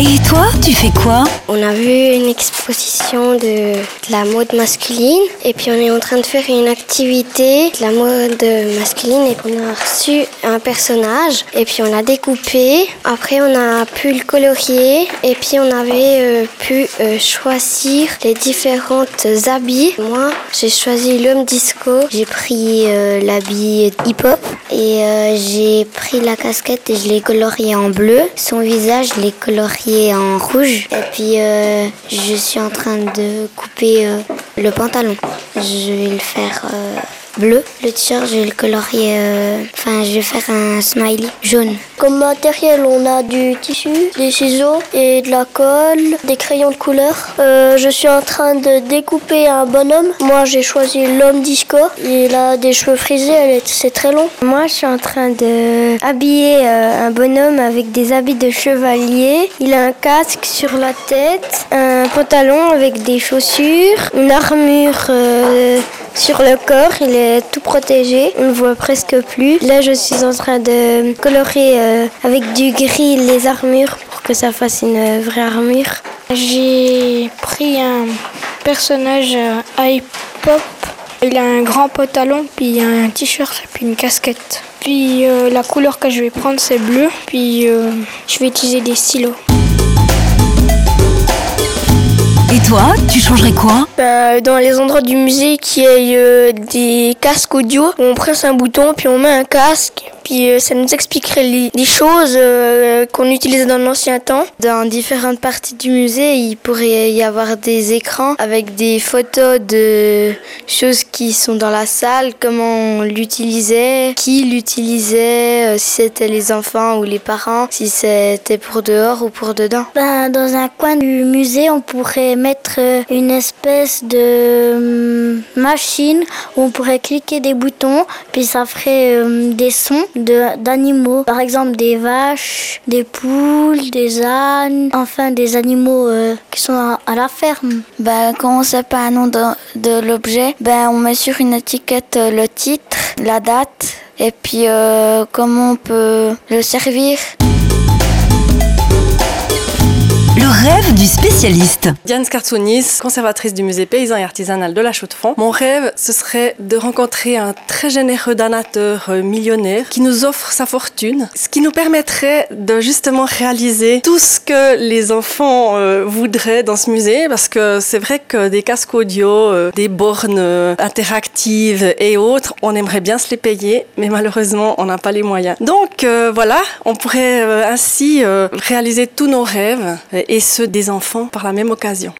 Et toi, tu fais quoi? On a vu une exposition de la mode masculine et puis on est en train de faire une activité de la mode masculine et on a reçu un personnage et puis on l'a découpé. Après on a pu le colorier et puis on avait pu choisir les différentes habits. Moi j'ai choisi l'homme disco, j'ai pris l'habit hip-hop et j'ai pris la casquette et je l'ai colorié en bleu. Son visage je l'ai colorié en rouge et puis je suis en train de couper le pantalon. Je vais le faire bleu. Le t-shirt, je vais le colorier, je vais faire un smiley jaune. Comme matériel, on a du tissu, des ciseaux et de la colle, des crayons de couleur. Je suis en train de découper un bonhomme. Moi, j'ai choisi l'homme disco. Il a des cheveux frisés, c'est très long. Moi, je suis en train de habiller un bonhomme avec des habits de chevalier. Il a un casque sur la tête, un pantalon avec des chaussures, une armure sur le corps. Il est tout protégé, on ne le voit presque plus. Là, je suis en train de colorier avec du gris les armures pour que ça fasse une vraie armure. J'ai pris un personnage hip-hop. Il a un grand pantalon, puis un t-shirt, puis une casquette. Puis la couleur que je vais prendre, c'est bleu. Puis je vais utiliser des stylos. Et toi, tu changerais quoi? Dans les endroits du musée qui ait des casques audio, on presse un bouton puis on met un casque. Puis ça nous expliquerait les choses qu'on utilisait dans l'ancien temps. Dans différentes parties du musée, il pourrait y avoir des écrans avec des photos de choses qui sont dans la salle, comment on l'utilisait, qui l'utilisait, si c'était les enfants ou les parents, si c'était pour dehors ou pour dedans. Dans un coin du musée, on pourrait mettre une espèce de machine où on pourrait cliquer des boutons, puis ça ferait des sons d'animaux, par exemple des vaches, des poules, des ânes, enfin des animaux qui sont à la ferme. Quand on ne sait pas un nom de l'objet, on met sur une étiquette le titre, la date et puis comment on peut le servir. Le rêve du spécialiste. Diane Scartsounis, conservatrice du musée paysan et artisanal de la Chaux-de-Fonds. Mon rêve, ce serait de rencontrer un très généreux donateur millionnaire qui nous offre sa fortune, ce qui nous permettrait de justement réaliser tout ce que les enfants voudraient dans ce musée, parce que c'est vrai que des casques audio, des bornes interactives et autres, on aimerait bien se les payer, mais malheureusement, on n'a pas les moyens. Donc voilà, on pourrait ainsi réaliser tous nos rêves et ceux des enfants par la même occasion.